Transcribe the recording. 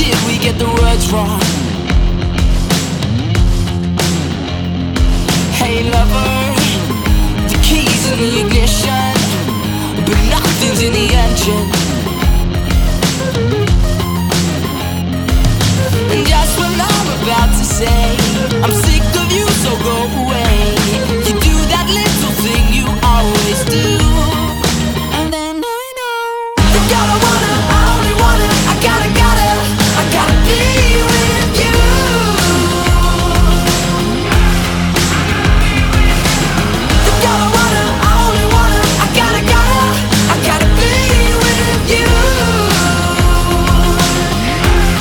did we get the words wrong? Hey lover, the keys in the ignition, but nothing's in the engine.